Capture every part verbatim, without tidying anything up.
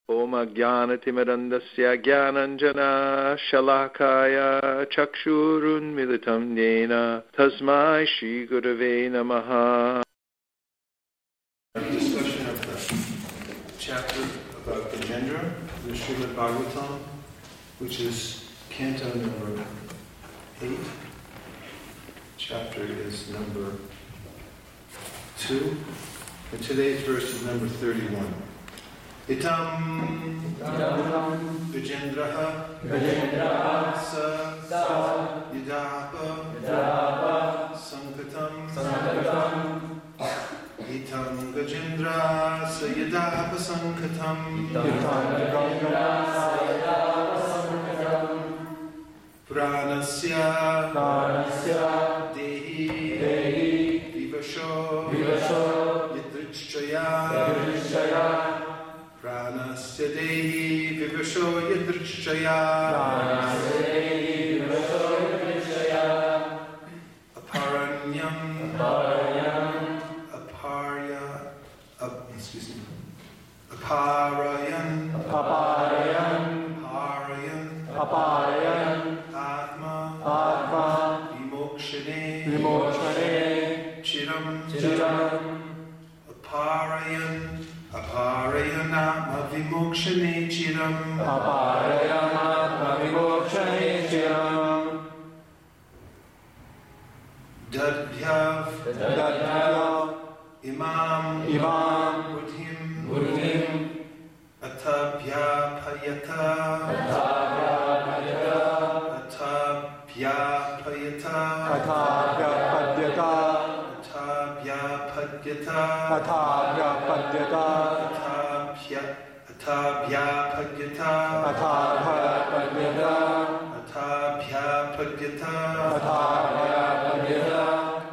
Om Ajnanatimirandasya Jnananjana Shalakaya Chakshurun Militam Yena Tasmai Shri Gurave Namaha. Discussion of the chapter about Gajendra, the Srimad Bhagavatam, which is canto number eight. Chapter is number two. And today's verse is number thirty-one. Itam Gajendraha Sa Yidapa Sankatam Itam Gajendra Sa Yidapa Sankatam Pranasya Dehi Vivasho Yidrichaya Pranasya Dehi Vivasho Yidrichaya Aparanyam Aparya Excuse me Aparayan Aparayan Aparayan Aparayan Atma Atma Vimokshane Vimokshane Chiram Chiram Aparayan Aparayanatma Vimokshane Chiram Aparayanatma Vimokshane Chiram Dadhyav Dadhyav Imam Imam Buddhim Buddhim Atabhyapayata Atabhyapayata Atabhyapayata Atabhyapadyata Atabhyapadyata Atabhyapadyata Atabhyapadyata Atabhyapadyata Atabhyapadyata Atabhyapadyata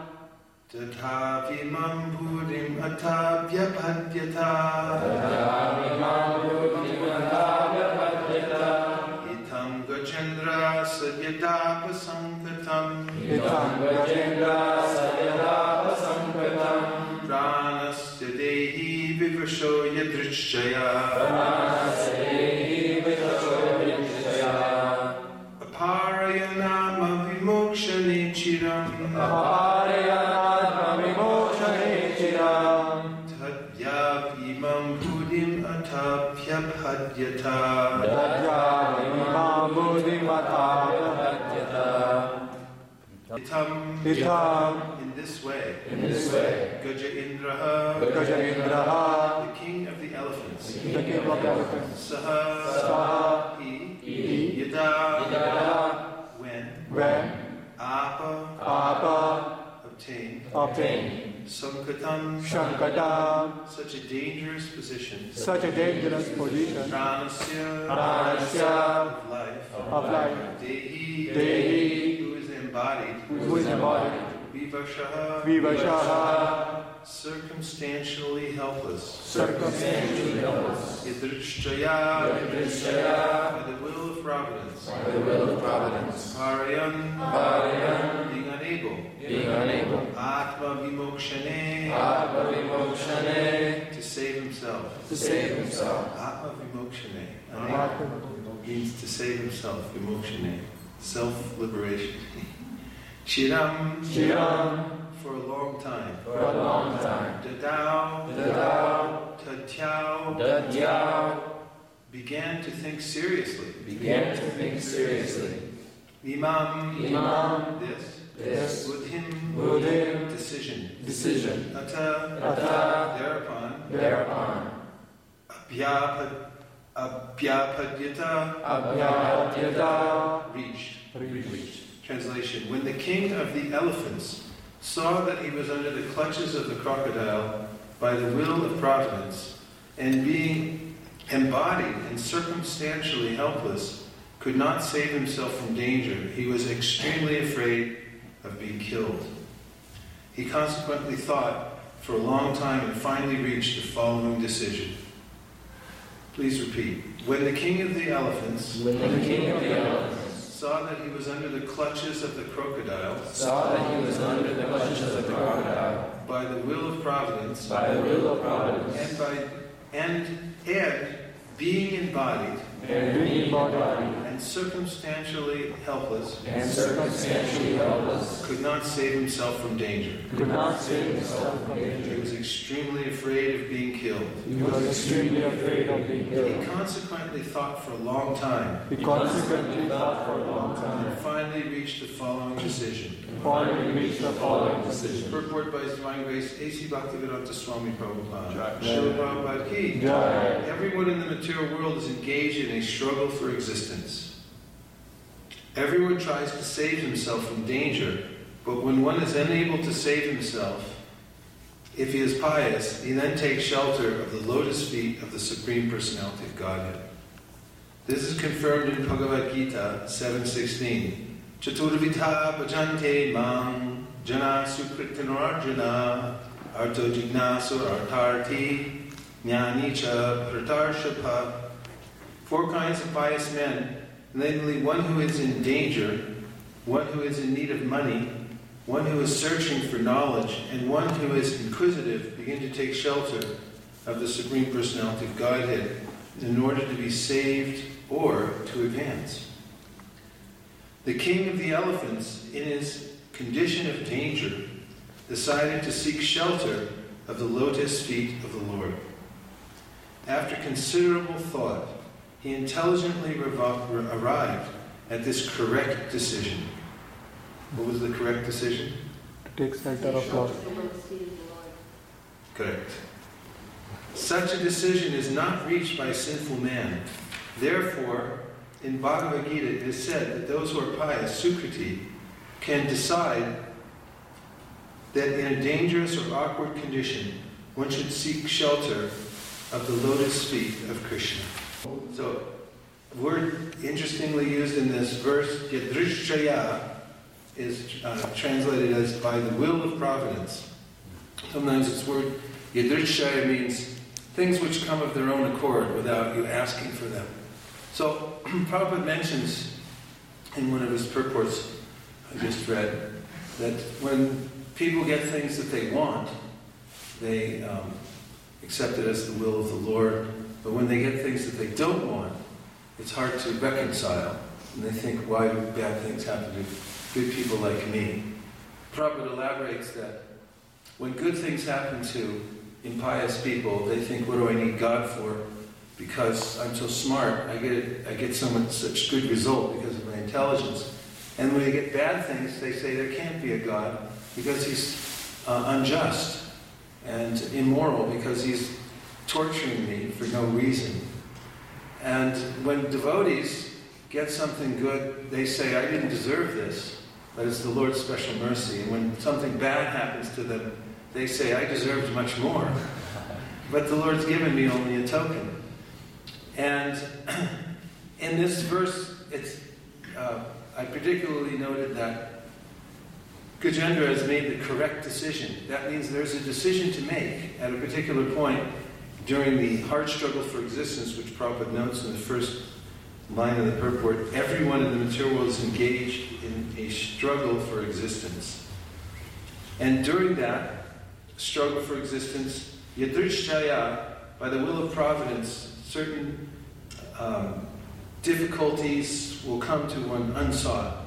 Tathavimam Buddhim Atabhyapadyata Tathavimam Buddhim Atabhyapadyata Itam Gajendra Sadyadapa Sankatam Itam Gajendra Sadyadapa Sankatam Pranasya Dehi Vivasho Yadrichaya Pranasya Dehi Vivasho Yadrichaya Aparayanama Vimokshane Chiram Aparayanama Vimokshane Chiram Tadyavimam Buddhim Atabhyapadyata Tadyavimam Buddhim Atabhyapadyata Itam Itam In this way In this way Gaja Indraha Gaja Indraha The king of the elephants The king of the elephants Saha Saha He He Yada Yada When When Apa Apa Obtained Obtained Sankatam Sankatam Such a dangerous position Such a dangerous position Pranasya Pranasya Of life Of life Dehi Dehi Who is embodied Who is embodied Vivashaha Vivashaha Circumstantially helpless Circumstantially helpless Yadrichaya Yadrichaya By the will of providence By the will of providence Parayan Parayan Being unable Being unable Atma Vimokshane Atma Vimokshane To save himself To save himself Atma Vimokshane Unable means to save himself Vimokshane Self-liberation Chiram Chiram For a long time For a long time Dadao Dadao Tatyao Tatyao Began to think seriously Began to think seriously Imam Imam This This Buddhim Buddhim Decision Decision Ata Ata Thereupon Thereupon Abhyapad Abhyapadyata Abhyapadyata Reached Reached Translation. When the king of the elephants saw that he was under the clutches of the crocodile by the will of providence, and being embodied and circumstantially helpless, could not save himself from danger, he was extremely afraid of being killed. He consequently thought for a long time and finally reached the following decision. Please repeat. When the king of the elephants, when the king of the elephants saw that he was under the clutches of the crocodile, saw that he was under the clutches of the crocodile, by the will of providence, by the will of providence, and by and and being embodied, and being embodied, and circumstantially helpless, and circumstantially helpless, could not save himself from danger. could not save himself from He danger. was extremely afraid of being killed. He was extremely afraid of being He killed. consequently thought for a long time, He consequently thought for a long time, and finally reached the following decision. and finally reached the following decision. Purport by His Divine Grace, A C Bhaktivedanta Swami Prabhupada. Srila Prabhupada Ki. Jai. Everyone in the material world is engaged in a struggle for existence. Everyone tries to save himself from danger, but when one is unable to save himself, if he is pious, he then takes shelter of the lotus feet of the Supreme Personality of Godhead. This is confirmed in Bhagavad Gita seven sixteen. Chaturvitha bhajante mam jana sukritinarjuna arto jignasu artarthi jnani cha pratarshapha. Four kinds of pious men, namely one who is in danger, one who is in need of money, one who is searching for knowledge, and one who is inquisitive, begin to take shelter of the Supreme Personality of Godhead in order to be saved or to advance. The king of the elephants, in his condition of danger, decided to seek shelter of the lotus feet of the Lord. After considerable thought, he intelligently revo- arrived at this correct decision. What was the correct decision? To take shelter of Lord. Correct. Such a decision is not reached by a sinful man. Therefore, in Bhagavad Gita it is said that those who are pious, Sukriti, can decide that in a dangerous or awkward condition, one should seek shelter of the lotus feet of Krishna. So, word interestingly used in this verse, Yadrishchaya, is uh, translated as by the will of providence. Sometimes this word Yadrishchaya means things which come of their own accord without you asking for them. So, Prabhupada mentions in one of his purports I just read that when people get things that they want, they um, accept it as the will of the Lord. But when they get things that they don't want, it's hard to reconcile. And they think, why do bad things happen to good people like me? Prabhupada elaborates that when good things happen to impious people, they think, what do I need God for? Because I'm so smart, I get I get so much such good result because of my intelligence. And when they get bad things, they say there can't be a God because he's uh, unjust and immoral, because he's torturing me for no reason. And when devotees get something good, they say, I didn't deserve this, but it's the Lord's special mercy. And when something bad happens to them, they say, I deserved much more, but the Lord's given me only a token. And in this verse, it's uh, I particularly noted that Gajendra has made the correct decision. That means there's a decision to make at a particular point during the hard struggle for existence, which Prabhupada notes in the first line of the purport. Everyone in the material world is engaged in a struggle for existence. And during that struggle for existence, Yadrishchaya, by the will of providence, certain um, difficulties will come to one unsought.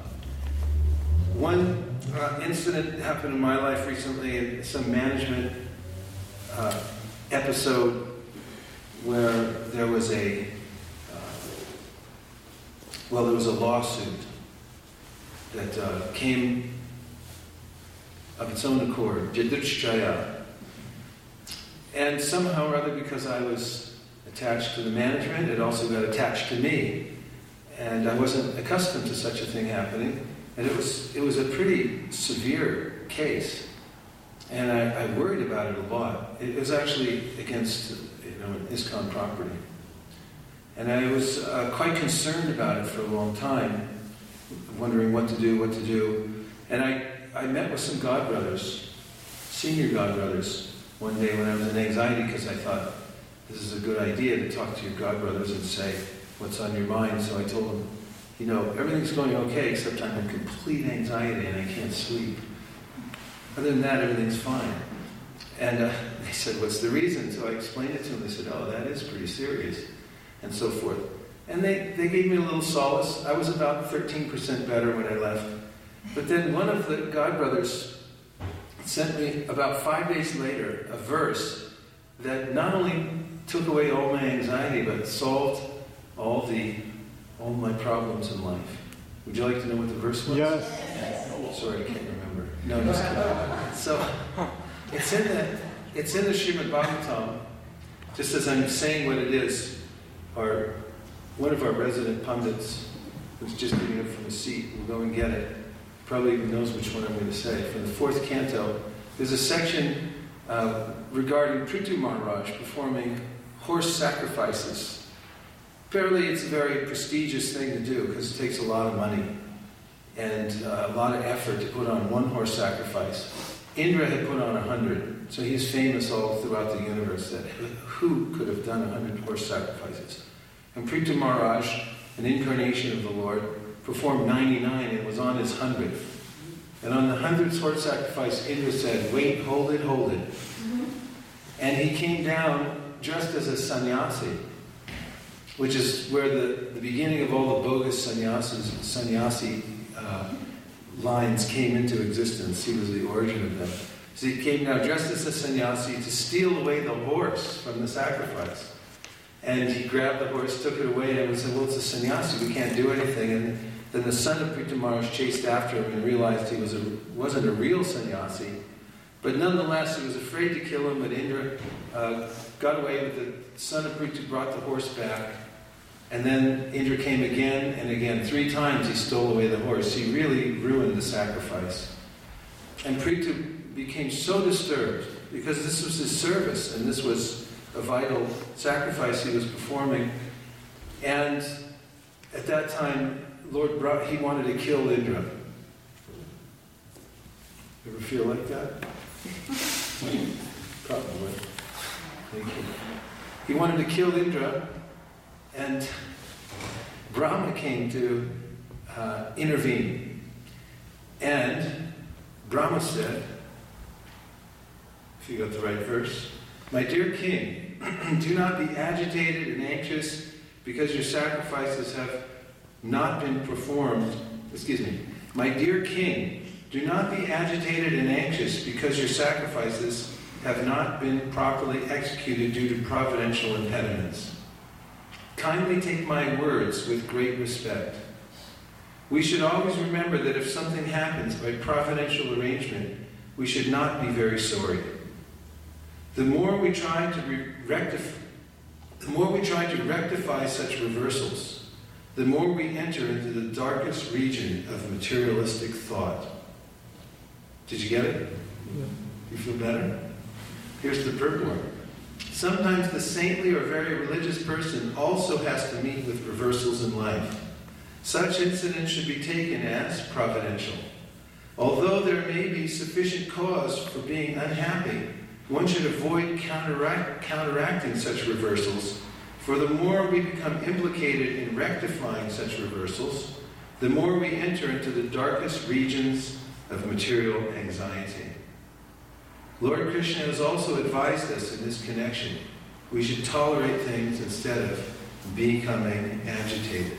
One uh, incident happened in my life recently, in some management uh, episode where there was a uh, well, there was a lawsuit that uh, came of its own accord, Yadrishchaya. And somehow or other, because I was attached to the management, it also got attached to me. And I wasn't accustomed to such a thing happening. And it was it was a pretty severe case. And I, I worried about it a lot. It was actually against, you know, ISKCON property. And I was uh, quite concerned about it for a long time, wondering what to do, what to do. And I, I met with some godbrothers, senior godbrothers, one day when I was in anxiety, because I thought, this is a good idea to talk to your godbrothers and say what's on your mind. So I told them, you know, everything's going okay, except I'm in complete anxiety and I can't sleep. Other than that, everything's fine. And uh, they said, what's the reason? So I explained it to them. They said, oh, that is pretty serious. and so forth. And they, they gave me a little solace. I was about thirteen percent better when I left. But then one of the godbrothers sent me, about five days later, a verse that not only took away all my anxiety, but solved all the all my problems in life. Would you like to know what the verse was? Yes. Sorry, I can't remember. No, just kidding. So, it's in the, it's in the Srimad Bhagavatam, just as I'm saying what it is. Our, one of our resident pundits, who's just getting up from his seat, will go and get it. Probably even knows which one I'm going to say. From the fourth canto, there's a section uh, regarding Prithu Maharaj performing horse sacrifices. Apparently it's a very prestigious thing to do because it takes a lot of money and uh, a lot of effort to put on one horse sacrifice. Indra had put on a hundred, so he's famous all throughout the universe that who could have done a hundred horse sacrifices. And Prithu Maharaj, an incarnation of the Lord, performed ninety-nine and was on his hundredth. And on the hundredth horse sacrifice, Indra said, "Wait, hold it, hold it." Mm-hmm. And he came down dressed as a sannyasi, which is where the, the beginning of all the bogus sannyasis, sannyasi uh, lines came into existence. He was the origin of them. So he came now dressed as a sannyasi to steal away the horse from the sacrifice. And he grabbed the horse, took it away, and said, "Well, it's a sannyasi, we can't do anything." And then the son of Prithu Maharaj chased after him and realized he was a, wasn't a real sannyasi. But nonetheless, he was afraid to kill him, but Indra uh, got away with it. The son of Prithu brought the horse back. And then Indra came again and again. Three times he stole away the horse. He really ruined the sacrifice. And Prithu became so disturbed because this was his service and this was a vital sacrifice he was performing. And at that time, Lord brought, he wanted to kill Indra. Ever feel like that? Probably. Thank you. He wanted to kill Indra, and Brahma came to uh, intervene. And Brahma said, if you got the right verse, "My dear king, do not be agitated and anxious because your sacrifices have not been performed." Excuse me. "My dear king, do not be agitated and anxious because your sacrifices have not been properly executed due to providential impediments. Kindly take my words with great respect. We should always remember that if something happens by providential arrangement, we should not be very sorry. The more we try to re- rectify, the more we try to rectify such reversals, the more we enter into the darkest region of materialistic thought." Did you get it? Yeah. You feel better? Here's the purport. "Sometimes the saintly or very religious person also has to meet with reversals in life. Such incidents should be taken as providential. Although there may be sufficient cause for being unhappy, one should avoid counteract, counteracting such reversals, for the more we become implicated in rectifying such reversals, the more we enter into the darkest regions of material anxiety. Lord Krishna has also advised us in this connection. We should tolerate things instead of becoming agitated."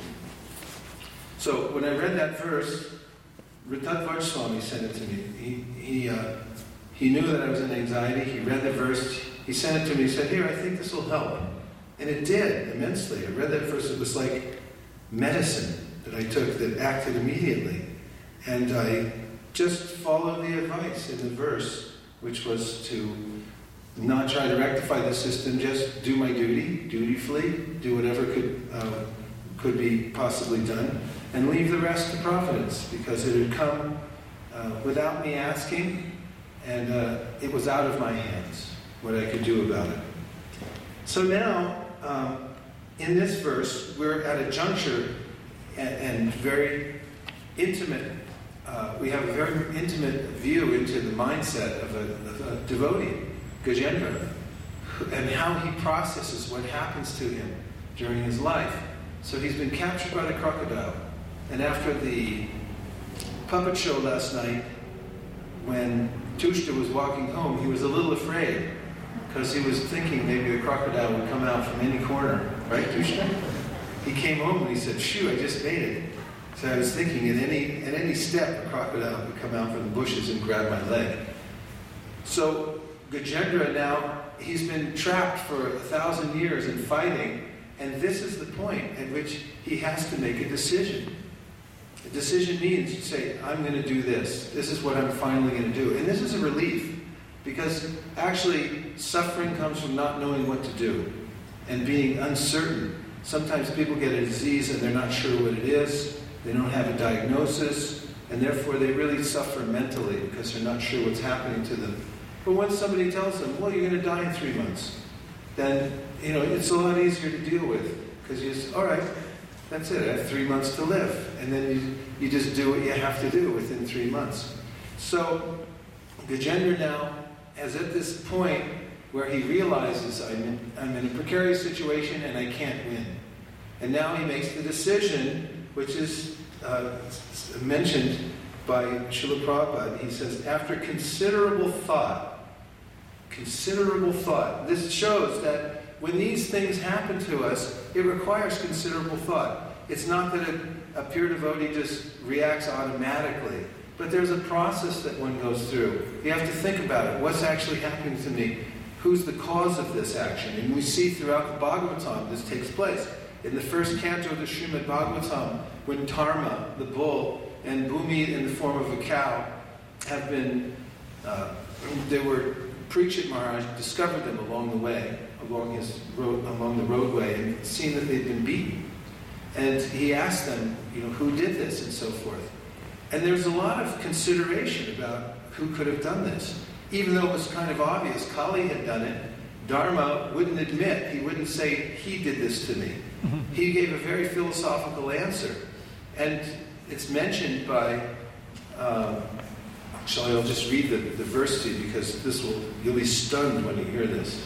So when I read that verse, Ritatvaj Swami sent it to me. He he uh, he knew that I was in anxiety. He read the verse. He sent it to me. He said, "Here, I think this will help." And it did immensely. I read that verse. It was like medicine that I took that acted immediately. And I just followed the advice in the verse, which was to not try to rectify the system, just do my duty, dutifully, do whatever could uh, could be possibly done, and leave the rest to providence, because it had come uh, without me asking, and uh, it was out of my hands what I could do about it. So now, um, in this verse, we're at a juncture and, and very intimate. Uh, we have a very intimate view into the mindset of a, of a devotee, Gajendra, and how he processes what happens to him during his life. So he's been captured by the crocodile. And after the puppet show last night, when Tushta was walking home, he was a little afraid, because he was thinking maybe the crocodile would come out from any corner right, Krishna? He came home and he said, "Phew, I just made it." So I was thinking, at any at any step, a crocodile would come out from the bushes and grab my leg. So Gajendra now, he's been trapped for a thousand years in fighting, and this is the point at which he has to make a decision. A decision means to say, I'm going to do this. This is what I'm finally going to do. And this is a relief, because actually suffering comes from not knowing what to do and being uncertain. Sometimes people get a disease and they're not sure what it is. They don't have a diagnosis, and therefore they really suffer mentally because they're not sure what's happening to them. But once somebody tells them, well, you're going to die in three months, then, you know, it's a lot easier to deal with, because you just, all right, that's it, I have three months to live. And then you, you just do what you have to do within three months. So Gajendra now is at this point where he realizes, I'm in, I'm in a precarious situation and I can't win. And now he makes the decision, which is uh, mentioned by Srila Prabhupada. He says, after considerable thought, considerable thought. This shows that when these things happen to us, it requires considerable thought. It's not that a, a pure devotee just reacts automatically, but there's a process that one goes through. You have to think about it. What's actually happening to me? Who's the cause of this action? And we see throughout the Bhagavatam this takes place. In the first canto of the Srimad Bhagavatam, when Dharma, the bull, and Bhumi in the form of a cow have been, uh, they were, Parikshit Maharaj discovered them along the way, along his road, along the roadway, and seen that they'd been beaten. And he asked them, you know, who did this and so forth. And there's a lot of consideration about who could have done this. Even though it was kind of obvious, Kali had done it, Dharma wouldn't admit, he wouldn't say, he did this to me. He gave a very philosophical answer. And it's mentioned by, um, actually I'll just read the, the verse to you, because this will, you'll be stunned when you hear this.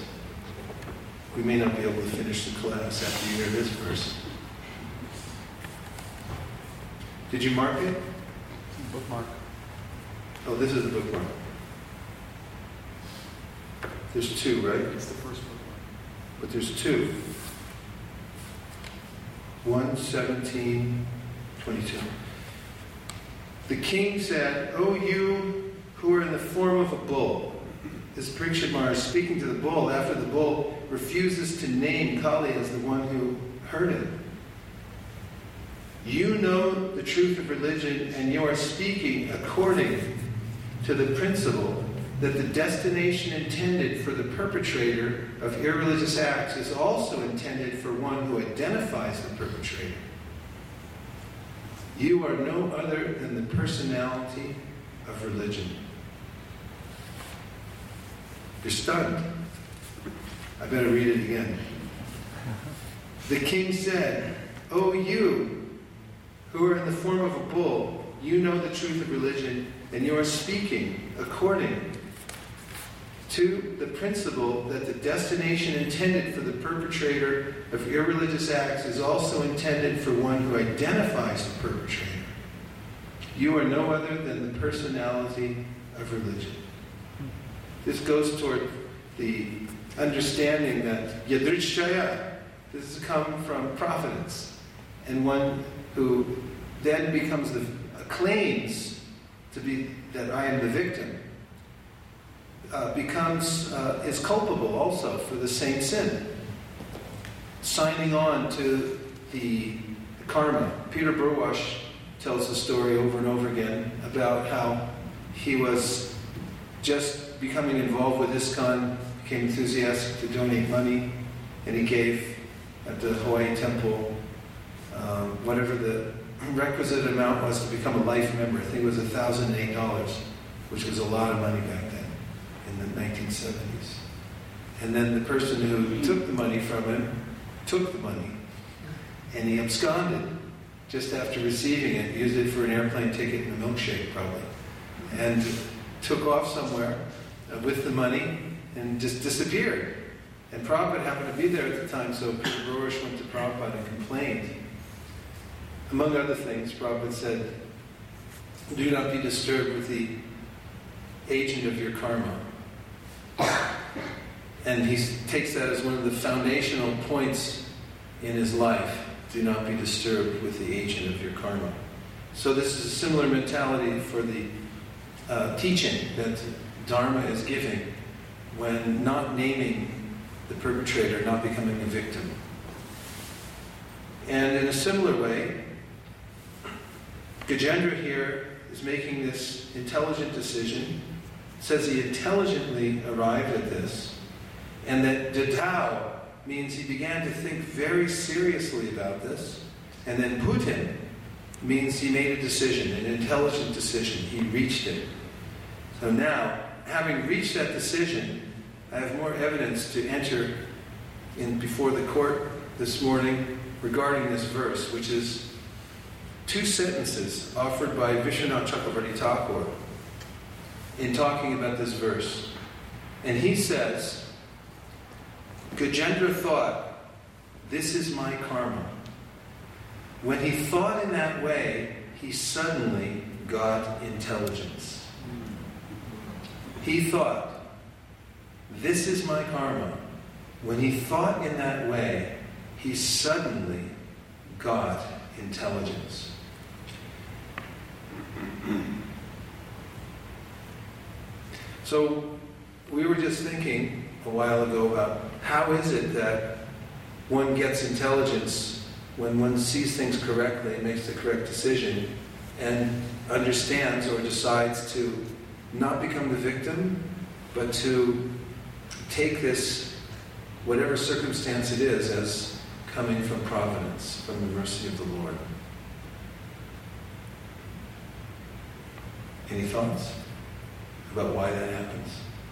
We may not be able to finish the class after you hear this verse. Did you mark it? Bookmark. Oh, this is the bookmark. There's two, right? It's the first bookmark. But there's two. one seventeen twenty-two. The king said, O you who are in the form of a bull. This Parikshit Maharaj speaking to the bull after the bull refuses to name Kali as the one who hurt him. You know the truth of religion, and you are speaking according to the principle that the destination intended for the perpetrator of irreligious acts is also intended for one who identifies the perpetrator. You are no other than the personality of religion. You're stunned. I better read it again. The king said, O you who are in the form of a bull, you know the truth of religion, and you are speaking according to the principle that the destination intended for the perpetrator of irreligious acts is also intended for one who identifies the perpetrator. You are no other than the personality of religion. This goes toward the understanding that yadrishaya, this has come from providence, and one who then becomes the claims to be that I am the victim, uh, becomes uh, is culpable also for the same sin, signing on to the karma. Peter Burwash tells the story over and over again about how he was just becoming involved with ISKCON, became enthusiastic to donate money, and he gave at the Hawaii Temple um, whatever the requisite amount was to become a life member. I think it was one thousand eight dollars, which was a lot of money back then, in the nineteen seventies. And then the person who took the money from him took the money, and he absconded just after receiving it, used it for an airplane ticket and a milkshake probably, and took off somewhere uh, with the money and just disappeared. And Prabhupada happened to be there at the time, so Peter Burwash went to Prabhupada and complained. Among other things, Prabhupada said, do not be disturbed with the agent of your karma. And he takes that as one of the foundational points in his life, do not be disturbed with the agent of your karma. So this is a similar mentality for the uh, teaching that Dharma is giving when not naming the perpetrator, not becoming a victim. And in a similar way, Gajendra here is making this intelligent decision, says he intelligently arrived at this, and that Dadao means he began to think very seriously about this, and then Putin means he made a decision, an intelligent decision. He reached it. So now, having reached that decision, I have more evidence to enter in before the court this morning regarding this verse, which is two sentences offered by Vishwanath Chakravarti Thakur in talking about this verse. And he says, Gajendra thought, this is my karma. When he thought in that way, he suddenly got intelligence. He thought, this is my karma. When he thought in that way, he suddenly got intelligence. So, we were just thinking a while ago about how is it that one gets intelligence when one sees things correctly, makes the correct decision, and understands or decides to not become the victim, but to take this, whatever circumstance it is, as coming from providence, from the mercy of the Lord. Any thoughts about why that happens?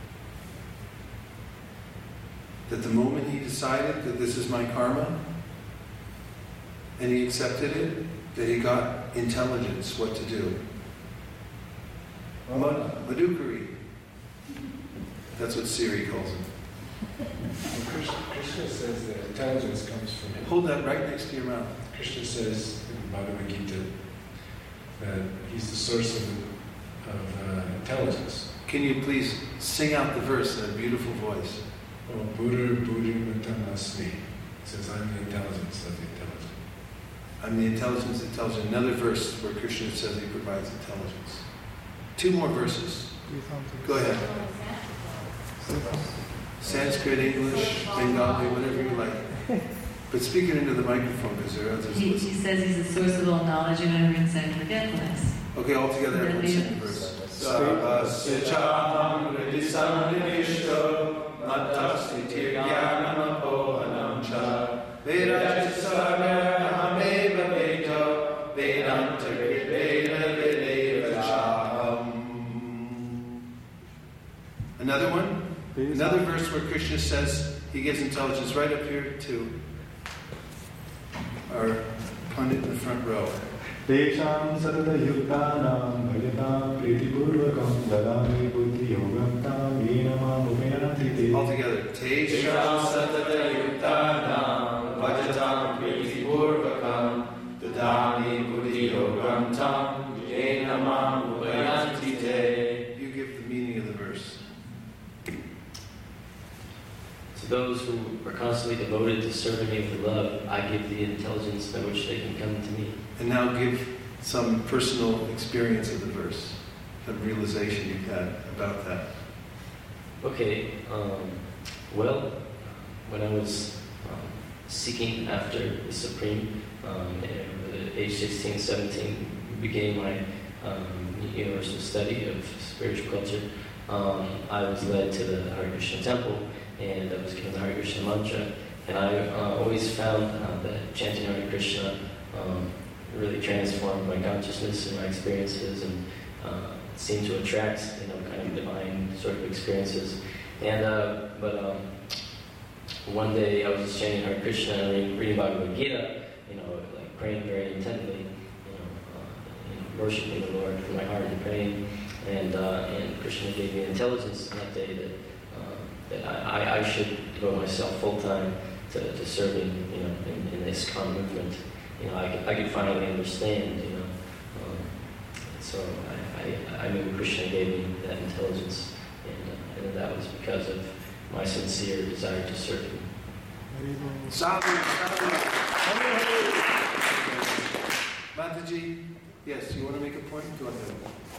That the moment he decided that this is my karma, and he accepted it, that he got intelligence what to do. Madhukari. That's what Siri calls him. Krishna, Krishna says that intelligence comes from him. Hold that right next to your mouth. Krishna says in Bhagavad Gita that he's the source of, of uh, intelligence. Can you please sing out the verse in a beautiful voice? Oh, Buddha Buddha Matamasmi says, I'm the intelligence of the intelligent. I'm the intelligence that tells you. Another verse where Krishna says he provides intelligence. Two more verses. Go ahead. Sanskrit, English, Bengali, whatever you like. But speak it into the microphone because there are others He, listening. he says he's the source of all knowledge and ignorance and forgetfulness. Okay, all together, everyone sing the verse. Sarvasya chaham hridisam nivishto mattasti tirgyanam apohanam cha vedachasarya hameva vedo vedanta kripena vedeva chaham. Another one? Another verse where Krishna says he gives intelligence right up here to our pundit in the front row. Tesham sarada yuktanam bhajatam pritipurvakam dadami buddhi yogam tam yenamam upayanti te. All together. Tesham satata yuktanam bhajatam pritipurvakam dadami buddhi yogam tam yenamam upayanti te. You give the meaning of the verse. To those who are constantly devoted to serving me with love, I give the intelligence by which they can come to me. And now give some personal experience of the verse, some realization you've had about that. Okay, um, well, when I was um, seeking after the Supreme, um, at age sixteen, seventeen, beginning my um, universal study of spiritual culture, um, I was led to the Hare Krishna temple, and I was given the Hare Krishna mantra, and I uh, always found uh, that chanting Hare Krishna um, really transformed my consciousness and my experiences, and uh, seemed to attract, you know, kind of divine sort of experiences. And uh, but um, one day I was just chanting Hare Krishna and reading, reading Bhagavad Gita, you know, like praying very intently, you know, uh, you know, worshiping the Lord from my heart and praying, and uh, and Krishna gave me intelligence that day that. That I, I should devote myself full time to, to serving, you know, in, in this ISKCON movement. You know, I could, I could finally understand, you know. Um, so I, I, I knew Krishna gave me that intelligence, and, uh, and that was because of my sincere desire to serve him. Sadhu, sadhu. Mataji, yes, you want to make a point? Go ahead.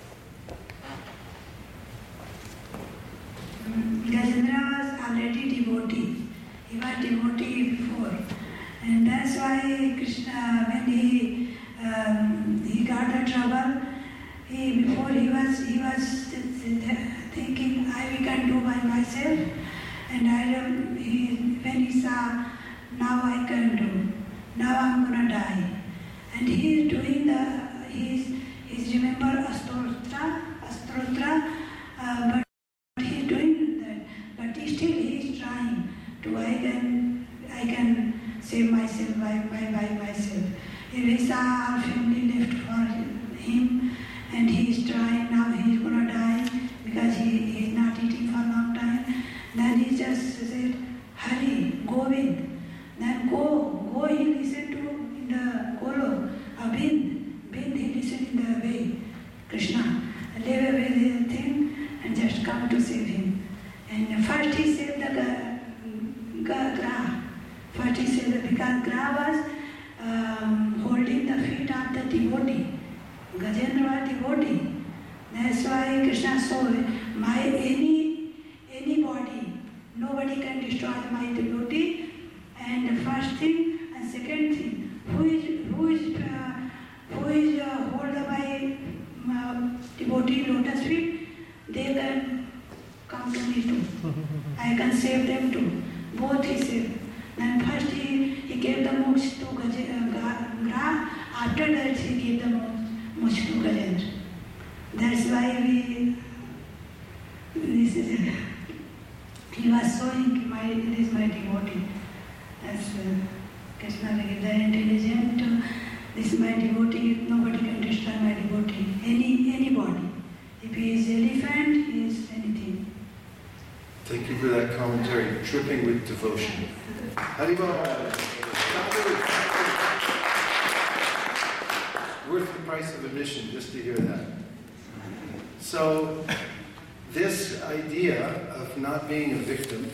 Gajendra was already devotee. He was devotee before. And that's why Krishna, when he um, he got the trouble, he before he was he was thinking, I can do by myself. And I um, he, when he saw, now I can do, now I'm gonna die. And he is doing the, he's, he's remember Astrotra, Astrotra, uh, but he's doing that. But still he is trying to, I can, I can save myself by, by, by myself. If he saw our family left for him, and he is trying, now he is gonna die because he, he is not eating for a long time. Then he just said, Hari, Govind. Then go, go he listened to in the Golo, a Bind, Bind he listened in the way, Krishna. Leave away the thing and just come to save him. And first he saved the Gra. First he said that because Gra was um, holding the feet of the devotee. Gajendra was devotee. That's why Krishna saw my any anybody, nobody can destroy my devotee. And the first thing and second thing, who is who is uh, who is uh, hold by uh, devotee lotus feet, they can come to me too. I can save them too. Both he saved. Then first he, he gave the moksha to Gra. After that he gave the moksha to Gajendra. That's why we. This is. He was showing my it is my devotee. That's uh, Krishna gave the intelligent. Uh, this is my devotee. Nobody can destroy my devotee. Any anybody. If he is elephant, he is anything. Thank you for that commentary, dripping with devotion. Haribol. Worth the price of admission just to hear that. So, this idea of not being a victim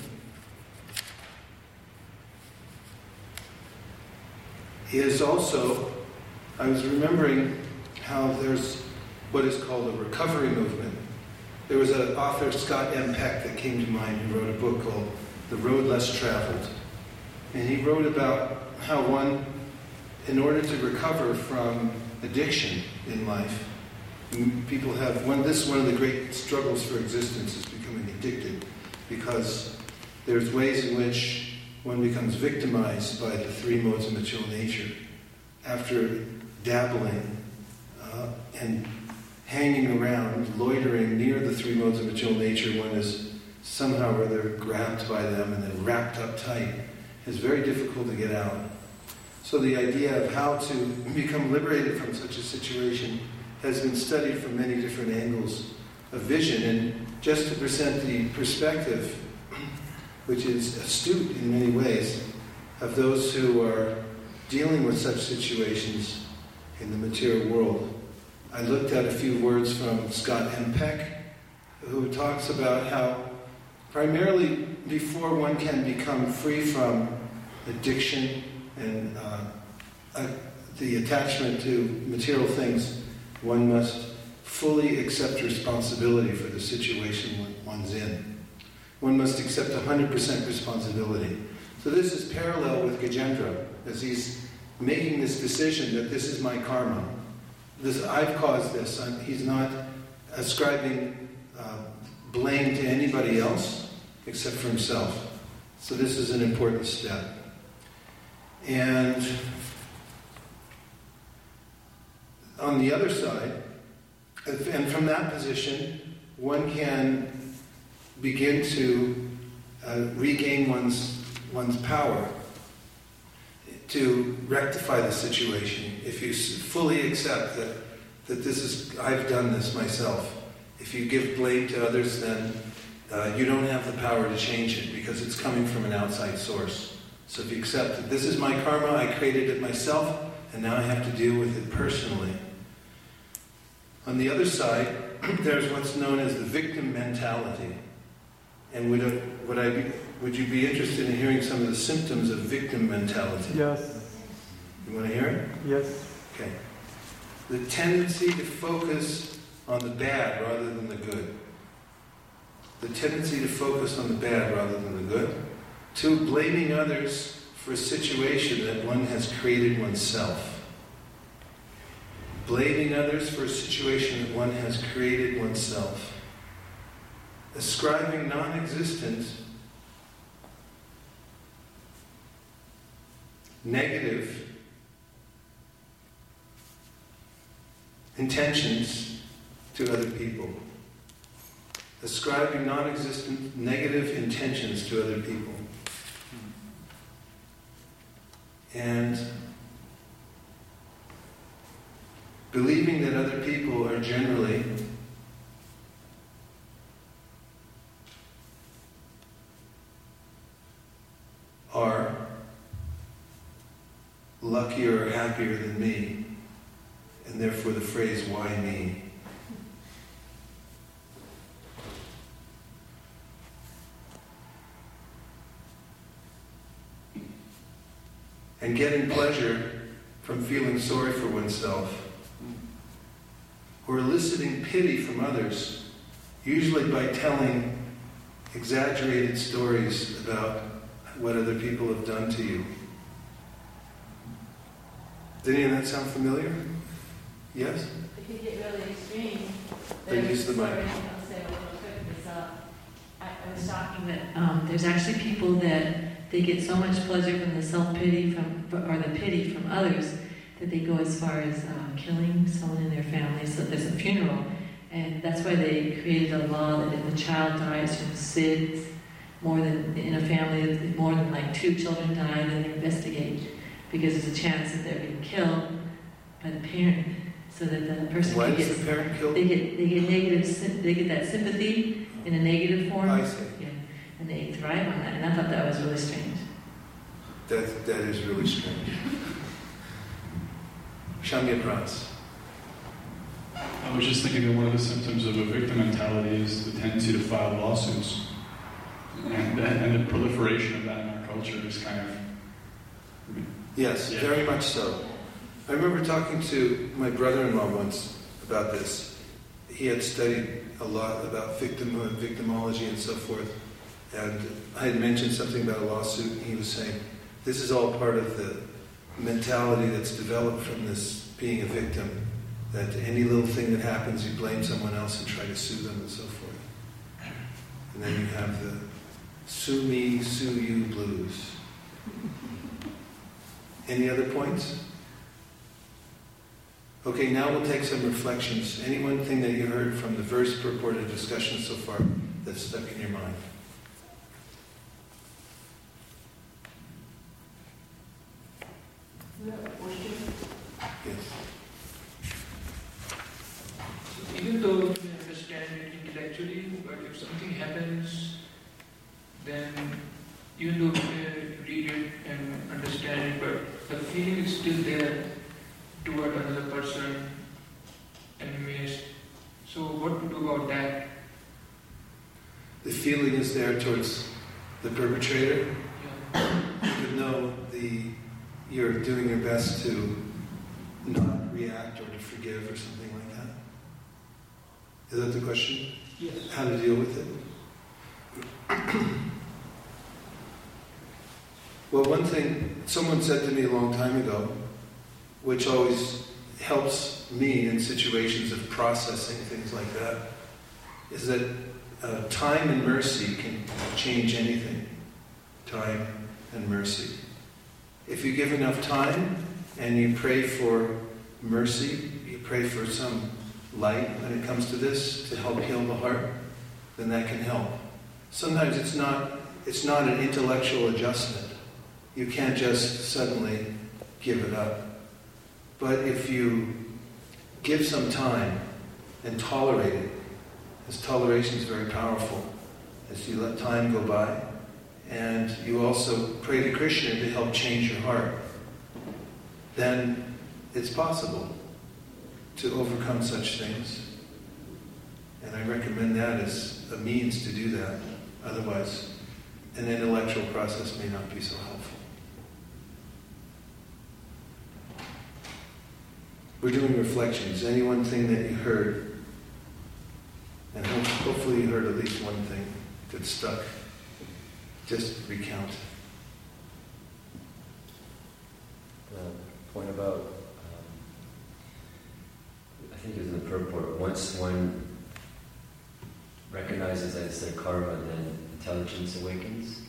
is also, I was remembering how there's what is called a recovery movement. There was an author, Scott M. Peck, that came to mind who wrote a book called The Road Less Traveled. And he wrote about how one, in order to recover from addiction in life, people have, one, this is one of the great struggles for existence is becoming addicted, because there's ways in which one becomes victimized by the three modes of material nature. After dabbling uh, and hanging around, loitering near the three modes of material nature, one is somehow or other grabbed by them and then wrapped up tight. It's very difficult to get out. So the idea of how to become liberated from such a situation has been studied from many different angles of vision. And just to present the perspective, which is astute in many ways, of those who are dealing with such situations in the material world, I looked at a few words from Scott M. Peck, who talks about how primarily before one can become free from addiction and uh, uh, the attachment to material things, one must fully accept responsibility for the situation one's in. One must accept one hundred percent responsibility. So this is parallel with Gajendra, as he's making this decision that this is my karma. This, I've caused this. I'm, he's not ascribing uh, blame to anybody else except for himself. So this is an important step. And on the other side, and from that position, one can begin to uh, regain one's one's power to rectify the situation. If you fully accept that that this is, I've done this myself. If you give blame to others, then uh, you don't have the power to change it because it's coming from an outside source. So if you accept that this is my karma, I created it myself, and now I have to deal with it personally. On the other side, there's what's known as the victim mentality. And would, I, would, I be, would you be interested in hearing some of the symptoms of victim mentality? Yes. You want to hear it? Yes. Okay. The tendency to focus on the bad rather than the good. The tendency to focus on the bad rather than the good. Two, blaming others for a situation that one has created oneself. Blaming others for a situation that one has created oneself. Ascribing non-existent, negative intentions to other people. Ascribing non-existent negative intentions to other people. And believing that other people are generally are luckier or happier than me, and therefore the phrase, why me? And getting pleasure from feeling sorry for oneself, or eliciting pity from others, usually by telling exaggerated stories about what other people have done to you. Did any of that sound familiar? Yes? If you get really extreme, Then use the mic. I'll say a little quick, because uh, I, I was talking That um, there's actually people that they get so much pleasure from the self-pity from, or the pity from others, that they go as far as uh, killing someone in their family. So there's a funeral, and that's why they created a law that if a child dies from S I D S, more than in a family, if more than like two children die, then they investigate, because there's a chance that they're being killed by the parent, so that the person Why can is get the parent killed? they get they get negative sym- they get that sympathy in a negative form. I see. Yeah, and they thrive on that, and I thought that was really strange. That, that is really strange. Shamya Prats. I was just thinking that one of the symptoms of a victim mentality is the tendency to file lawsuits. And, and the proliferation of that in our culture is kind of... Yes, Yeah. very much so. I remember talking to my brother-in-law once about this. He had studied a lot about victimhood, victimology and so forth. And I had mentioned something about a lawsuit, and he was saying, this is all part of the mentality that's developed from this being a victim, that any little thing that happens, you blame someone else and try to sue them and so forth. And then you have the sue me, sue you blues. Any other points? Okay, now we'll take some reflections. Any one thing that you heard from the verse purported discussion so far that's stuck in your mind? Yes. Even though you understand it intellectually, but if something happens, then even though you read it and understand it, but the feeling is still there toward another person, enemies. So what to do about that? The feeling is there towards the perpetrator, Yeah. even though the you're doing your best to not react or to forgive or something like that. Is that the question? Yes. How to deal with it? Well, one thing someone said to me a long time ago, which always helps me in situations of processing things like that, is that uh, time and mercy can change anything. Time and mercy. If you give enough time and you pray for mercy, you pray for some light when it comes to this to help heal the heart, then that can help. Sometimes it's not it's not an intellectual adjustment. You can't just suddenly give it up. But if you give some time and tolerate it, this toleration is very powerful, as you let time go by, and you also pray to Krishna to help change your heart, then it's possible to overcome such things. And I recommend that as a means to do that. Otherwise, an intellectual process may not be so helpful. We're doing reflections. Any one thing that you heard, and hopefully you heard at least one thing that stuck, just recount. The point about, um, I think it was in the purport, once one recognizes that it's their karma, then intelligence awakens.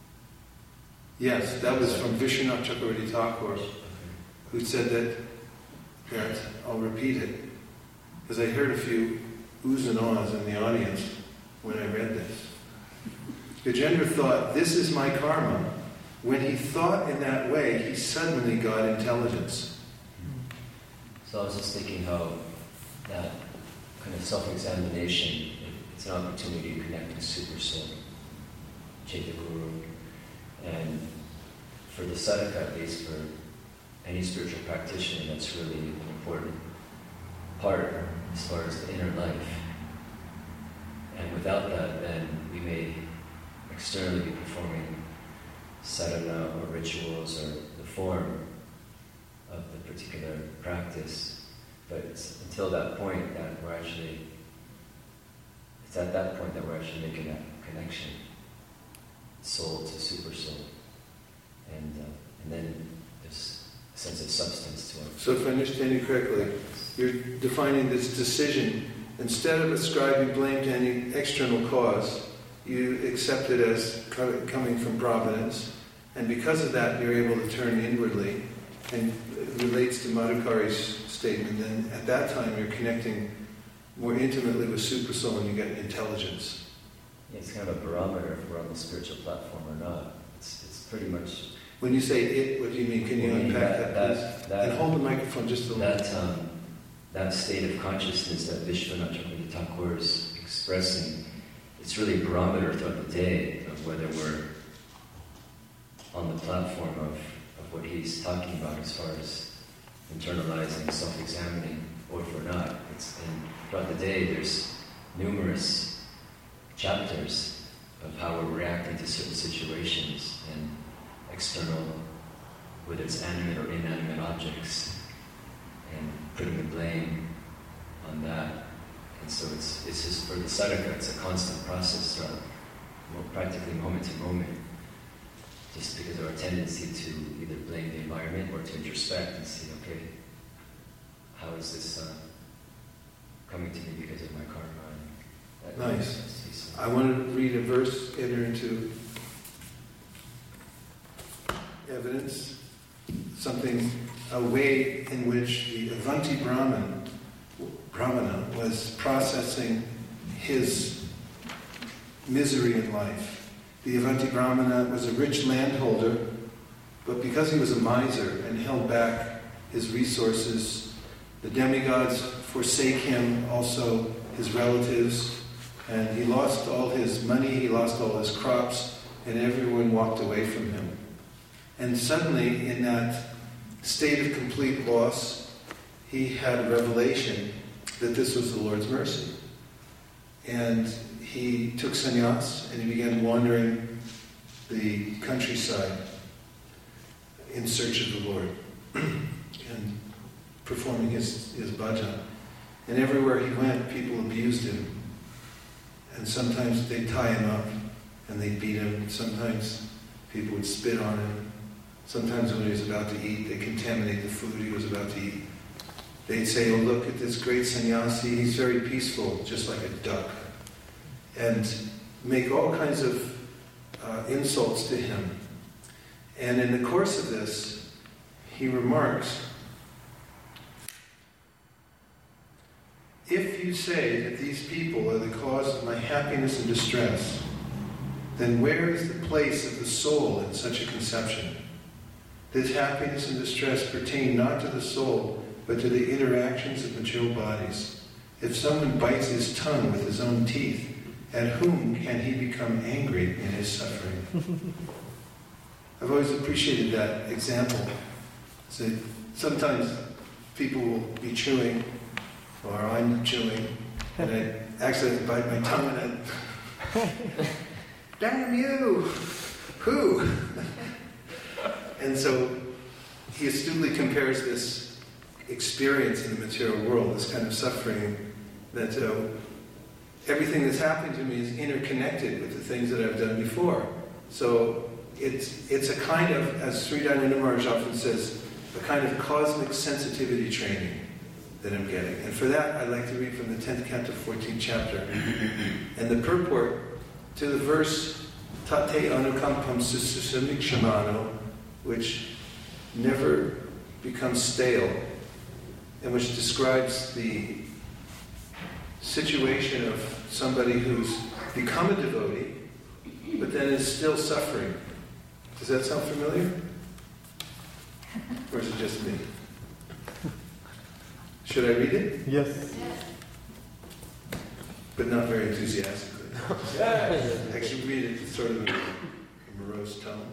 Yes, that was from Vishwanath Chakravarti Thakur, who said that, that, I'll repeat it, because I heard a few oohs and ahs in the audience when I read this. Gajendra thought, this is my karma. When he thought in that way, he suddenly got intelligence. So I was just thinking how that kind of self-examination, it's an opportunity to connect with Super Soul, Chaitya Guru. And for the sadhaka, at least for any spiritual practitioner, that's really an important part as far as the inner life. And without that, then we may externally be performing sadhana or rituals or the form of the particular practice. But it's until that point that we're actually, it's at that point that we're actually making that connection, soul to super soul. And, uh, and then there's a sense of substance to it. So if I understand you correctly, you're defining this decision, instead of ascribing blame to any external cause, you accept it as coming from providence, and because of that you're able to turn inwardly, and it relates to Madhukari's statement, then at that time you're connecting more intimately with Super Soul and you get intelligence. Yeah, it's kind of a barometer if we're on the spiritual platform or not. It's, it's pretty much... When you say it, what do you mean? Can you well, unpack that, that, that, please? that, and hold the microphone just a little that, bit. Um, that state of consciousness that Vishwanath Chakravarti Thakur is expressing, it's really a barometer throughout the day of whether we're on the platform of, of what he's talking about as far as internalizing, self-examining, or if we're not. It's, and throughout the day there's numerous chapters of how we're reacting to certain situations and external, whether it's animate or inanimate objects, and putting the blame on that. And so it's it's just for the sadhaka, it's a constant process throughout, practically moment to moment, just because of our tendency to either blame the environment or to introspect and see, okay, how is this uh, coming to me because of my karma? And nice. I want to read a verse, enter into evidence, something, a way in which the Avanti Brahman, Brahmana was processing his misery in life. The Avanti Brahmana was a rich landholder, but because he was a miser and held back his resources, the demigods forsake him, also his relatives, and he lost all his money, he lost all his crops, and everyone walked away from him. And suddenly, in that state of complete loss, he had a revelation that this was the Lord's mercy. And he took sannyas and he began wandering the countryside in search of the Lord and performing his, his bhajan. And everywhere he went, people abused him. And sometimes they'd tie him up and they'd beat him. Sometimes people would spit on him. Sometimes when he was about to eat, they contaminate the food he was about to eat. They'd say, oh, look at this great sannyasi, he's very peaceful, just like a duck. And make all kinds of uh, insults to him. And in the course of this, he remarks, if you say that these people are the cause of my happiness and distress, then where is the place of the soul in such a conception? This happiness and distress pertain not to the soul, but to the interactions of material bodies. If someone bites his tongue with his own teeth, at whom can he become angry in his suffering? I've always appreciated that example. So sometimes people will be chewing, or I'm chewing, and I accidentally bite my tongue, and, I, damn you! Who? And so he astutely compares this experience in the material world, this kind of suffering, that uh, everything that's happening to me is interconnected with the things that I've done before. So it's it's a kind of, as Sri Dhananda Maharaj often says, a kind of cosmic sensitivity training that I'm getting. And for that, I'd like to read from the tenth canto, fourteenth chapter. And the purport to the verse, Tate anukampam susamikshamano, which never becomes stale, and which describes the situation of somebody who's become a devotee, but then is still suffering. Does that sound familiar? Or is it just me? Should I read it? Yes. But not very enthusiastically. I should read it sort of in a morose tone.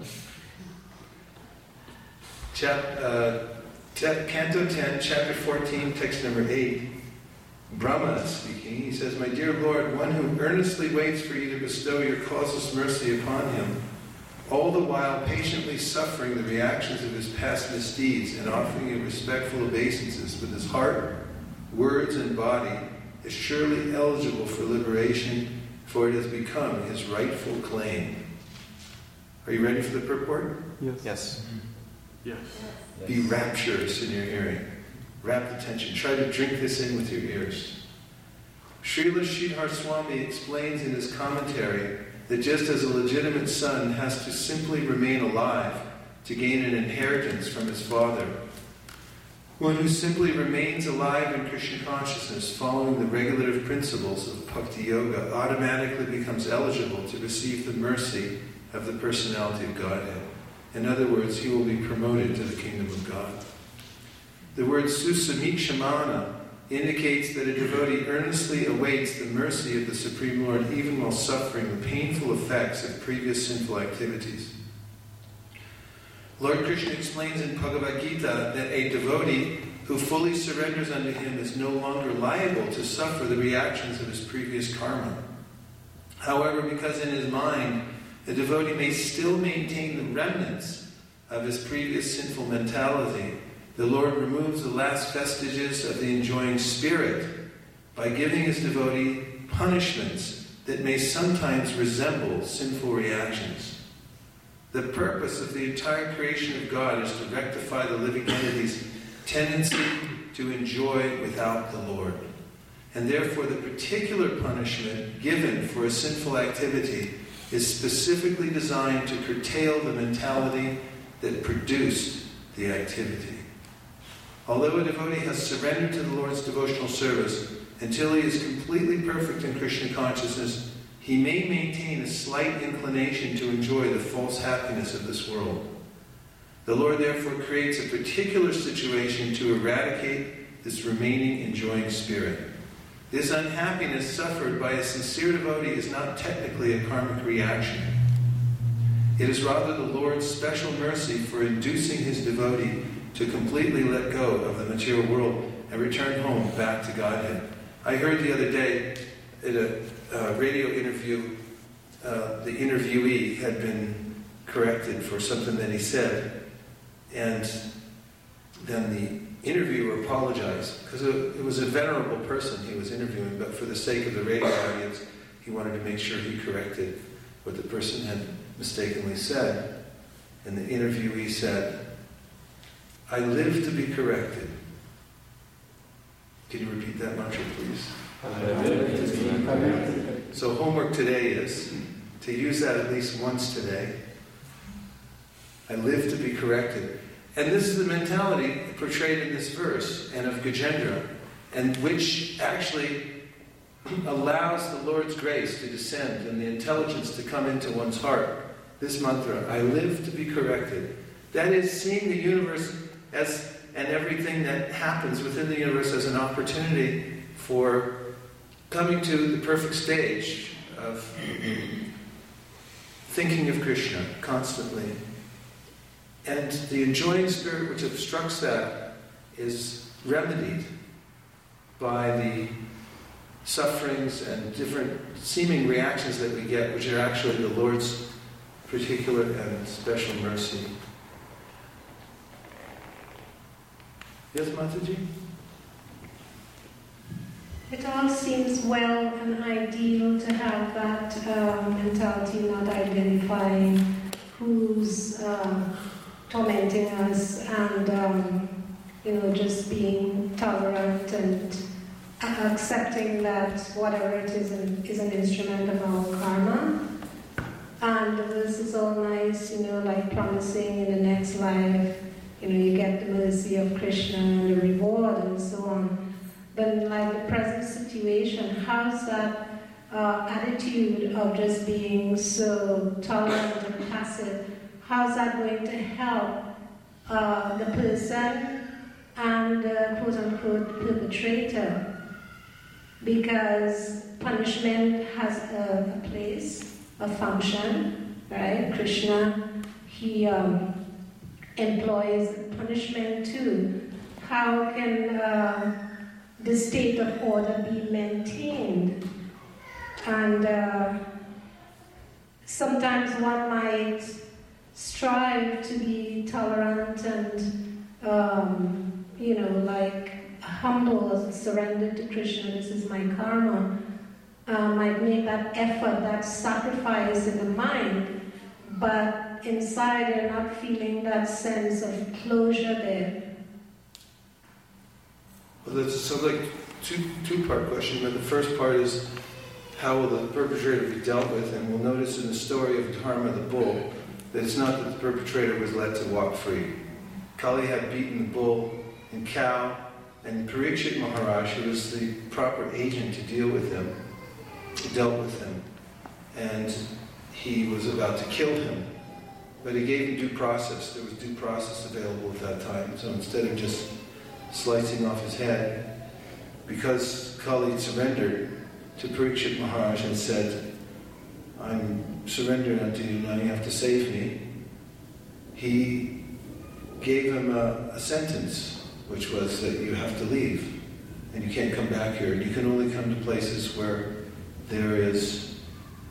Chap, uh, t- Canto ten, Chapter fourteen, text number eight. Brahma speaking, he says, "My dear Lord, one who earnestly waits for you to bestow your causeless mercy upon him, all the while patiently suffering the reactions of his past misdeeds and offering you respectful obeisances with his heart, words, and body, is surely eligible for liberation, for it has become his rightful claim." Are you ready for the purport? Yes. Yes. Yes. Be rapturous in your hearing. Rapt attention. Try to drink this in with your ears. Srila Sridhar Swami explains in his commentary that just as a legitimate son has to simply remain alive to gain an inheritance from his father, one who simply remains alive in Krishna consciousness following the regulative principles of Bhakti Yoga automatically becomes eligible to receive the mercy of the personality of Godhead. In other words, he will be promoted to the kingdom of God. The word susamikshamana indicates that a devotee earnestly awaits the mercy of the Supreme Lord even while suffering the painful effects of previous sinful activities. Lord Krishna explains in Bhagavad Gita that a devotee who fully surrenders unto him is no longer liable to suffer the reactions of his previous karma. However, because in his mind, a devotee may still maintain the remnants of his previous sinful mentality, the Lord removes the last vestiges of the enjoying spirit by giving his devotee punishments that may sometimes resemble sinful reactions. The purpose of the entire creation of God is to rectify the living entity's tendency to enjoy without the Lord. And therefore the particular punishment given for a sinful activity is specifically designed to curtail the mentality that produced the activity. Although a devotee has surrendered to the Lord's devotional service until he is completely perfect in Krishna consciousness, he may maintain a slight inclination to enjoy the false happiness of this world. The Lord therefore creates a particular situation to eradicate this remaining enjoying spirit. This unhappiness suffered by a sincere devotee is not technically a karmic reaction. It is rather the Lord's special mercy for inducing his devotee to completely let go of the material world and return home back to Godhead. I heard the other day in a uh, radio interview, uh, the interviewee had been corrected for something that he said, and then the interviewer apologized, because it was a venerable person he was interviewing, but for the sake of the radio audience, he wanted to make sure he corrected what the person had mistakenly said. And the interviewee said, "I live to be corrected." Can you repeat that mantra, please? I live to be corrected. So homework today is to use that at least once today. I live to be corrected. And this is the mentality portrayed in this verse, and of Gajendra, and which actually allows the Lord's grace to descend and the intelligence to come into one's heart. This mantra, I live to be corrected. That is seeing the universe as, and everything that happens within the universe as an opportunity for coming to the perfect stage of thinking of Krishna constantly. And the enjoying spirit which obstructs that is remedied by the sufferings and different seeming reactions that we get, which are actually the Lord's particular and special mercy. Yes, Mataji? It all seems well and ideal to have that uh, mentality, not identifying who's uh, tormenting us, and um, you know, just being tolerant and accepting that whatever it is an, is an instrument of our karma. And this is all nice, you know, like promising in the next life, you know, you get the mercy of Krishna and the reward and so on. But in like the present situation, how's that uh, attitude of just being so tolerant and passive, how's that going to help uh, the person and the quote-unquote perpetrator? Because punishment has a, a place, a function, right? Krishna, he um, employs punishment too. How can uh, the state of order be maintained? And uh, sometimes one might strive to be tolerant and, um, you know, like humble, surrendered to Krishna, this is my karma. Uh, might make that effort, that sacrifice in the mind, but inside you're not feeling that sense of closure there. Well, that's so like two two-part question. But the first part is how will the perpetrator be dealt with? And we'll notice in the story of Dharma the bull that it's not that the perpetrator was let to walk free. Kali had beaten the bull and cow, and Parikshit Maharaj, who was the proper agent to deal with him, dealt with him, and he was about to kill him. But he gave him due process. There was due process available at that time. So instead of just slicing off his head, because Kali surrendered to Parikshit Maharaj and said, I'm surrendering unto you, now you have to save me, he gave him a, a sentence, which was that you have to leave, and you can't come back here. You can only come to places where there is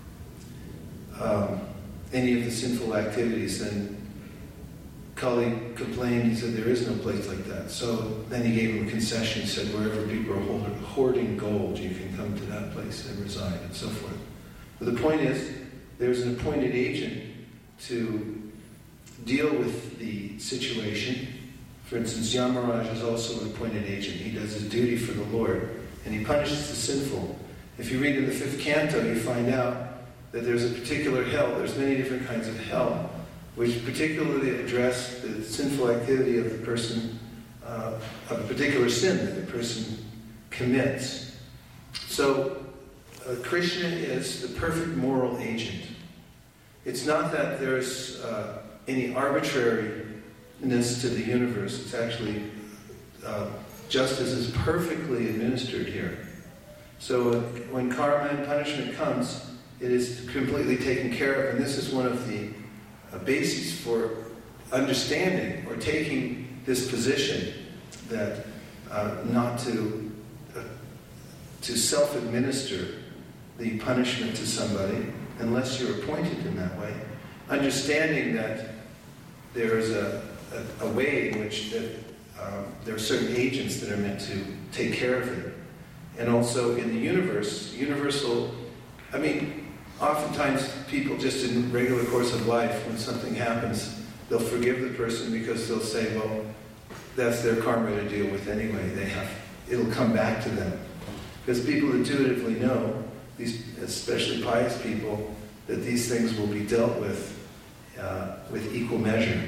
um, any of the sinful activities. And Kali complained, he said, there is no place like that. So then he gave him a concession, he said, wherever people are hoarding gold, you can come to that place and reside, and so forth. But the point is, there's an appointed agent to deal with the situation. For instance, Yamaraj is also an appointed agent. He does his duty for the Lord, and he punishes the sinful. If you read in the fifth canto, you find out that there's a particular hell. There's many different kinds of hell, which particularly address the sinful activity of the person, uh, of a particular sin that the person commits. So, uh, Krishna is the perfect moral agent. It's not that there's uh, any arbitrariness to the universe. It's actually, uh, justice is perfectly administered here. So uh, when karma and punishment comes, it is completely taken care of, and this is one of the uh, bases for understanding or taking this position that uh, not to uh, to self-administer the punishment to somebody unless you're appointed in that way. Understanding that there is a, a, a way in which that, um, there are certain agents that are meant to take care of it. And also in the universe, universal, I mean, oftentimes people just in regular course of life, when something happens, they'll forgive the person because they'll say, well, that's their karma to deal with anyway. They have, it'll come back to them. Because people intuitively know, these especially pious people, that these things will be dealt with uh, with equal measure.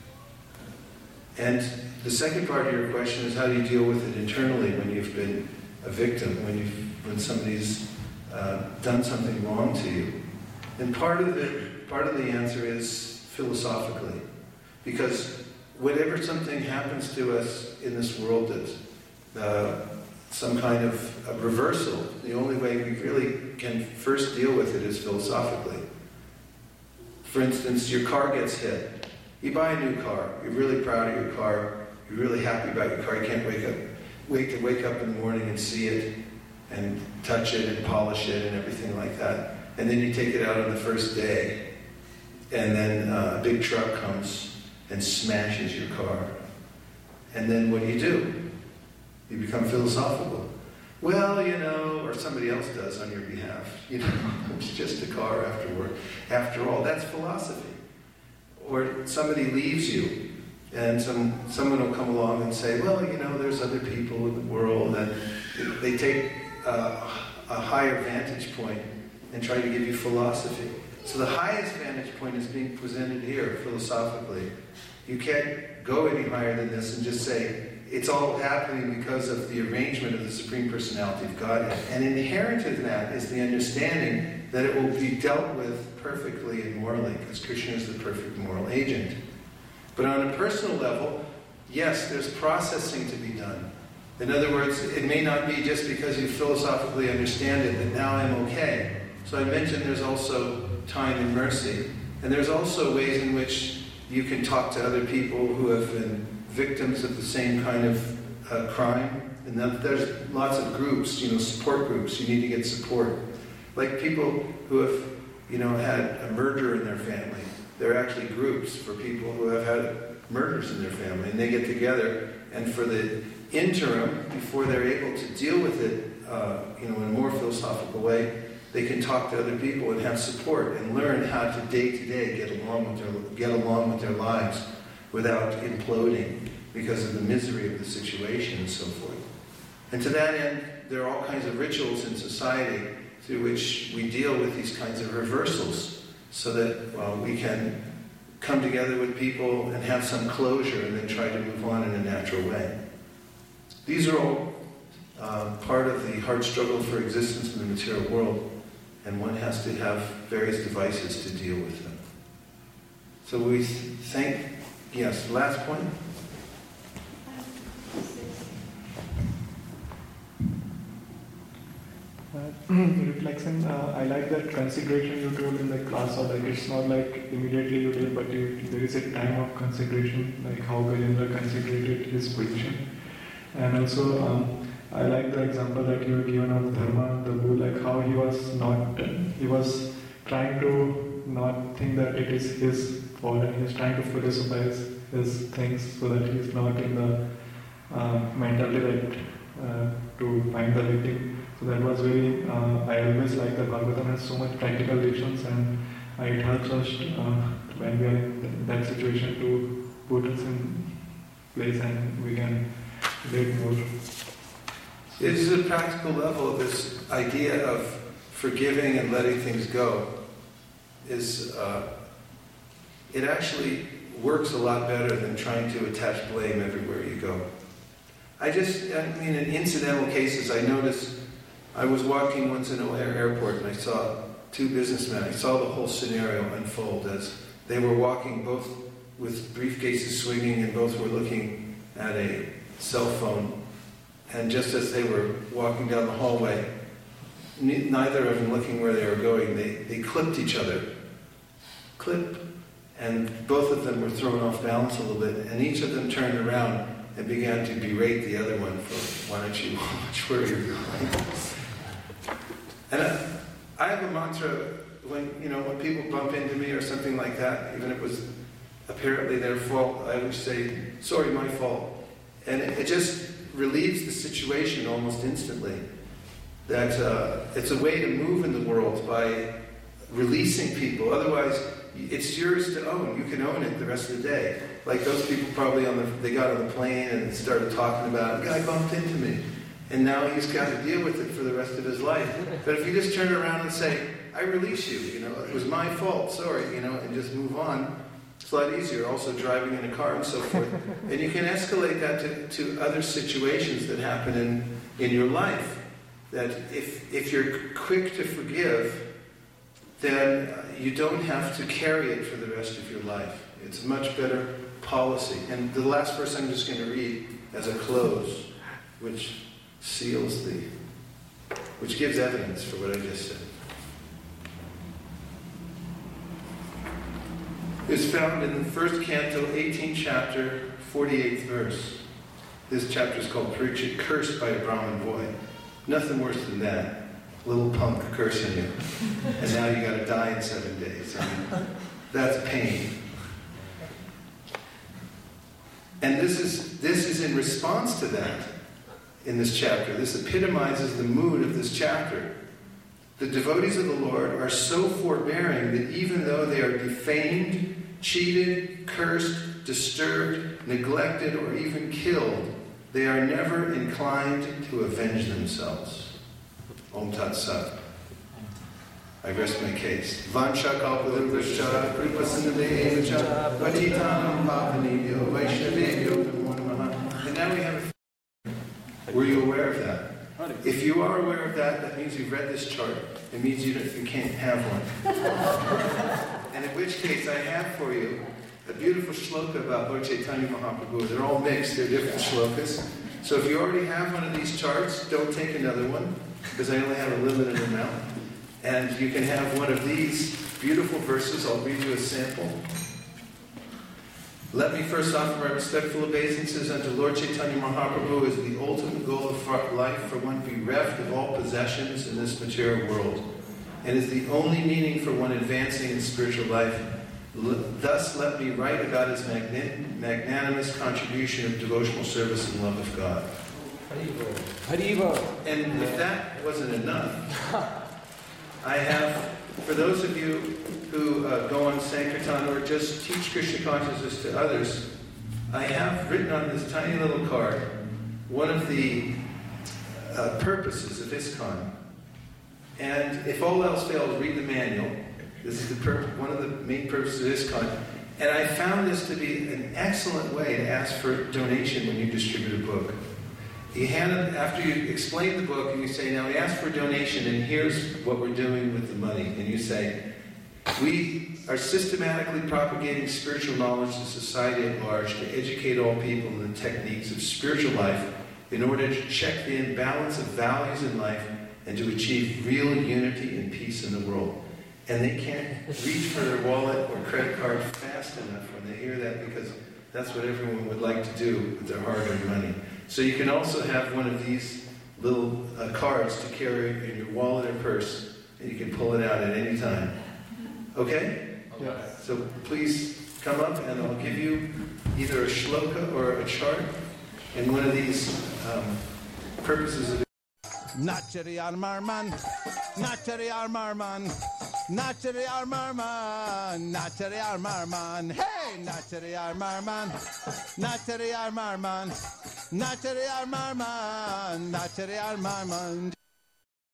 And the second part of your question is, how do you deal with it internally when you've been a victim, when you've when somebody's uh, done something wrong to you? And part of it, part of the answer is philosophically, because whenever something happens to us in this world that's uh, some kind of a reversal, the only way we really can first deal with it is philosophically. For instance, your car gets hit. You buy a new car. You're really proud of your car. You're really happy about your car. You can't wake up, wait to wake up in the morning and see it. and touch it and polish it and everything like that. And then you take it out on the first day, and then uh, a big truck comes and smashes your car. And then what do you do? You become philosophical. Well, you know, or somebody else does on your behalf. You know, it's just a car after work. After all, that's philosophy. Or somebody leaves you, and some someone will come along and say, well, you know, there's other people in the world, and they take uh, a higher vantage point and try to give you philosophy. So the highest vantage point is being presented here, philosophically. You can't go any higher than this and just say, it's all happening because of the arrangement of the Supreme Personality of Godhead. And inherent in that is the understanding that it will be dealt with perfectly and morally, because Krishna is the perfect moral agent. But on a personal level, yes, there's processing to be done. In other words, it may not be just because you philosophically understand it that now I'm okay. So I mentioned there's also time and mercy. And there's also ways in which you can talk to other people who have been victims of the same kind of uh, crime. And that there's lots of groups, you know, support groups. You need to get support. Like people who have, you know, had a murder in their family. There are actually groups for people who have had murders in their family. And they get together, and for the interim, before they're able to deal with it, uh, you know, in a more philosophical way, they can talk to other people and have support and learn how to day to day get along with their get along with their lives without imploding because of the misery of the situation and so forth. And to that end, there are all kinds of rituals in society through which we deal with these kinds of reversals, so that well, we can come together with people and have some closure and then try to move on in a natural way. These are all uh, part of the hard struggle for existence in the material world, and one has to have various devices to deal with them. So we thank, yes, last point? Uh, reflection, uh, I like that consideration you told in the class, or like it's not like immediately you did, but you, there is a time of consideration, like how Gajendra considerated his position. And also, um, I like the example that you were given of Dharma, the bull, like how he was not, he was trying to not think that it is his fault, and he was trying to philosophize his things so that he is not in the uh, mentality that uh, to find the victim. So that was very, uh, I always like that Bhagavatam has so much practical lessons, and uh, it helps us uh, when we are in that situation to put us in place and we can get more. It is a practical level of this idea of forgiving and letting things go. Is uh, it actually works a lot better than trying to attach blame everywhere you go. I just, I mean, in incidental cases, I noticed, I was walking once in O'Hare Airport and I saw two businessmen. I saw the whole scenario unfold as they were walking, both with briefcases swinging, and both were looking at a cell phone. And just as they were walking down the hallway, neither of them looking where they were going, they, they clipped each other. Clip. And both of them were thrown off balance a little bit, and each of them turned around and began to berate the other one for, why don't you watch where you're going? And I, I have a mantra when, you know, when people bump into me or something like that, even if it was apparently their fault, I would say, sorry, my fault. And it, it just relieves the situation almost instantly. That uh, it's a way to move in the world by releasing people. Otherwise, it's yours to own. You can own it the rest of the day. Like those people probably on the, they got on the plane and started talking about, a guy bumped into me. And now he's got to deal with it for the rest of his life. But if you just turn around and say, I release you, you know, it was my fault, sorry, you know, and just move on, it's a lot easier. Also driving in a car and so forth. And you can escalate that to, to other situations that happen in, in your life. That if, if you're quick to forgive, then you don't have to carry it for the rest of your life. It's a much better policy. And the last verse I'm just going to read as a close, which seals the, which gives evidence for what I just said. It's found in the first canto, eighteenth chapter, forty-eighth verse. This chapter is called Parikshit, Cursed by a Brahmin Boy. Nothing worse than that. Little punk cursing you. And now you got to die in seven days. I mean, that's pain. And this is this is in response to that in this chapter. This epitomizes the mood of this chapter. The devotees of the Lord are so forbearing that even though they are defamed, cheated, cursed, disturbed, neglected, or even killed, they are never inclined to avenge themselves. Om Tat Sat. I rest my case. Vancha kalpadurvascha kripasinadeva patitanam pavanebhyo vaishnavebhyo namo namaha. And now we have a... Were you aware of that? If you are aware of that, that means you've read this chart. It means you, don't, you can't have one. And in which case, I have for you a beautiful shloka about Lord Chaitanya Mahaprabhu. They're all mixed. They're different shlokas. So if you already have one of these charts, don't take another one, because I only have a limited amount. And you can have one of these beautiful verses. I'll read you a sample. Let me first offer my respectful obeisances unto Lord Chaitanya Mahaprabhu as the ultimate goal of life for one bereft of all possessions in this material world, and is the only meaning for one advancing in spiritual life. Thus let me write about his magn- magnanimous contribution of devotional service and love of God. Haribo. And if that wasn't enough, I have, for those of you who uh, go on Sankirtan or just teach Krishna consciousness to others, I have written on this tiny little card one of the uh, purposes of ISKCON. And if all else fails, read the manual. This is the pur- one of the main purposes of ISKCON. And I found this to be an excellent way to ask for donation when you distribute a book. You hand it, after you explain the book, and you say, now we ask for a donation, and here's what we're doing with the money. And you say, we are systematically propagating spiritual knowledge to society at large to educate all people in the techniques of spiritual life in order to check the imbalance of values in life and to achieve real unity and peace in the world. And they can't reach for their wallet or credit card fast enough when they hear that, because that's what everyone would like to do with their hard-earned money. So you can also have one of these little uh, cards to carry in your wallet or purse, and you can pull it out at any time. Okay? Yeah. So please come up, and I'll give you either a shloka or a chart, and one of these um, purposes of Nachari Armarman, Nachari Armarman, Nachari Armarman, Nachari Armarman, hey, Nachari Armarman, Nachari Armarman, Nachari Armarman, Nachari Armarman.